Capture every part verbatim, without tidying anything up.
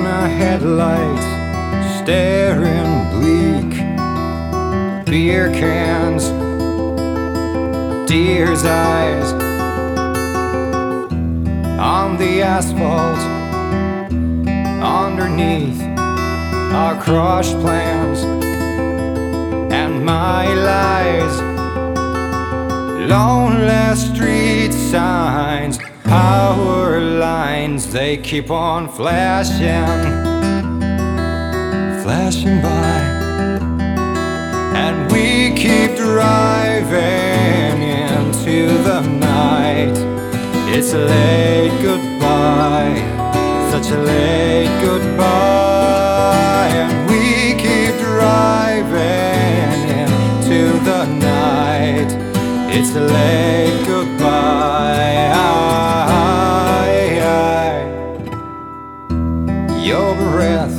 the headlights, staring bleak. Beer cans, deer's eyes on the asphalt. Underneath our crushed plans and my lies. Lonely street signs, power lines, they keep on flashing, flashing by. And we keep driving into the night. It's a late goodbye, such a late goodbye. And we keep driving into the night. It's a late goodbye. Your breath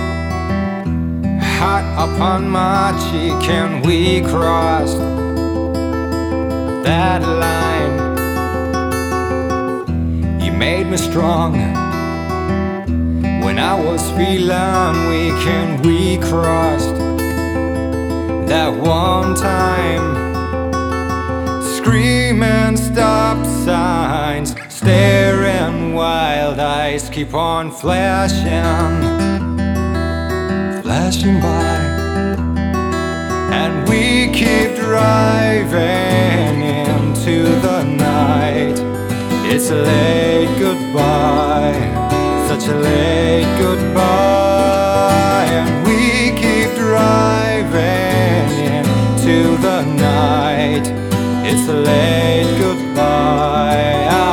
hot upon my cheek, and we crossed that line. You made me strong when I was feeling weak, and we crossed that one time. Screaming stop signs, staring wild eyes keep on flashing, flashing by. And we keep driving into the night. It's a late goodbye, such a late goodbye. And we keep driving into the night. It's a late goodbye.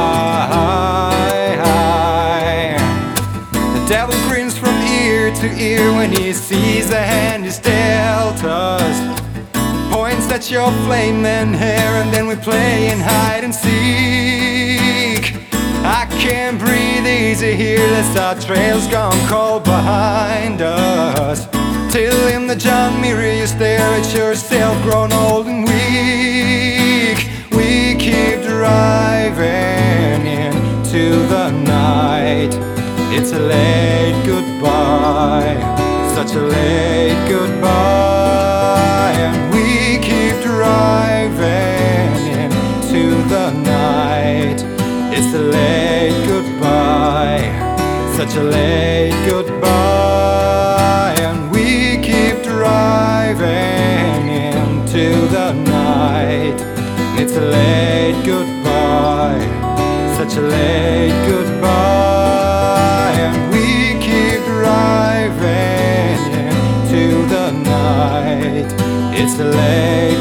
The devil grins from ear to ear when he sees the hand he's dealt us. Points at your flaming hair, and then we play in hide and seek. I can't breathe easy here, lest our trail's gone cold behind us. Till in the John mirror you stare at yourself, grown old and weak. We keep driving into the night. It's a late goodbye, such a late goodbye. And we keep driving into the night. It's a late goodbye, such a late goodbye. And we keep driving into the night. It's a late goodbye, such a late goodbye. And we keep driving into the night. It's a late